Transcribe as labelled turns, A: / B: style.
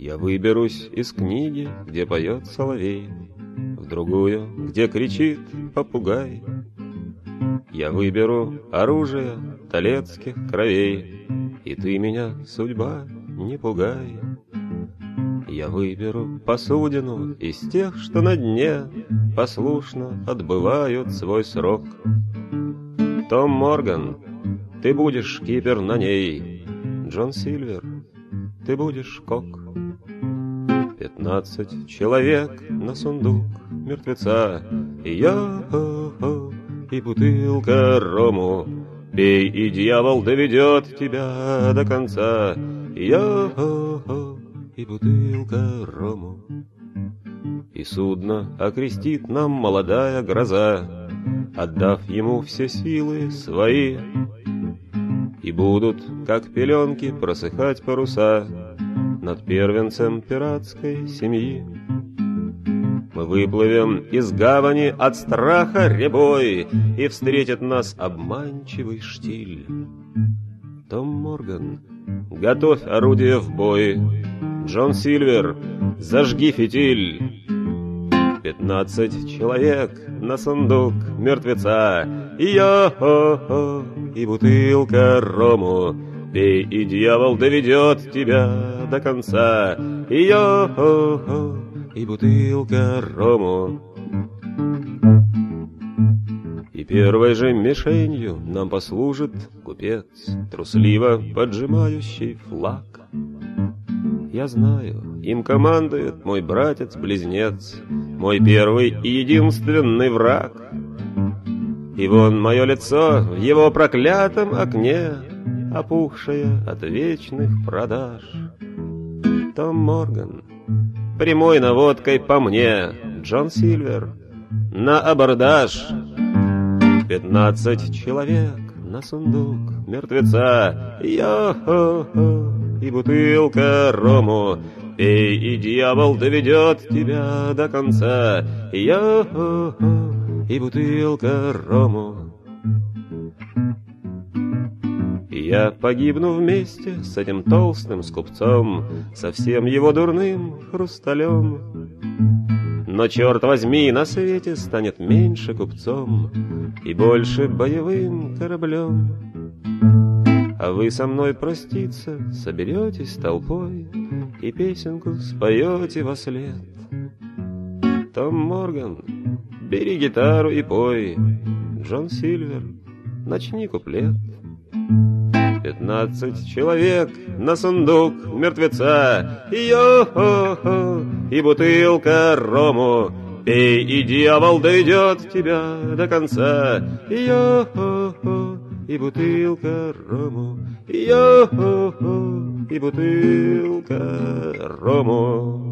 A: Я выберусь из книги, где поет соловей, в другую, где кричит попугай. Я выберу оружие толецких кровей, и ты меня, судьба, не пугай. Я выберу посудину из тех, что на дне послушно отбывают свой срок. Том Морган, ты будешь кипер на ней, Джон Сильвер, ты будешь кок. 15 человек на сундук мертвеца, и я, и бутылка рому. Пей, и дьявол доведет тебя до конца, и я, и бутылка рому. И судно окрестит нам молодая гроза, отдав ему все силы свои. И будут, как пеленки, просыхать паруса над первенцем пиратской семьи. Мы выплывем из гавани от страха рябой, и встретит нас обманчивый штиль. Том Морган, готовь орудие в бой, Джон Сильвер, зажги фитиль. 15 человек на сундук мертвеца, и я, и бутылка рому. Пей, и дьявол доведет тебя до конца, и я, и бутылка рому. И первой же мишенью нам послужит купец, трусливо поджимающий флаг. Я знаю, им командует мой братец-близнец, мой первый и единственный враг. И вон мое лицо в его проклятом окне, опухшее от вечных продаж. Том Морган, прямой наводкой по мне, Джон Сильвер, на абордаж. 15 человек на сундук мертвеца, я, и бутылка рому. Пей, и дьявол доведет тебя до конца, я, и бутылка рому. Я погибну вместе с этим толстым скупцом, со всем его дурным хрусталем. Но, черт возьми, на свете станет меньше купцом и больше боевым кораблем. А вы со мной проститься соберетесь толпой и песенку споете вослед. Том Морган, бери гитару и пой, Джон Сильвер, начни куплет. 15 человек на сундук мертвеца, йо-хо-хо, и бутылка рому. Пей, и дьявол дойдет тебя до конца, йо-хо-хо, и бутылка рому, йо-хо-хо, и бутылка рому.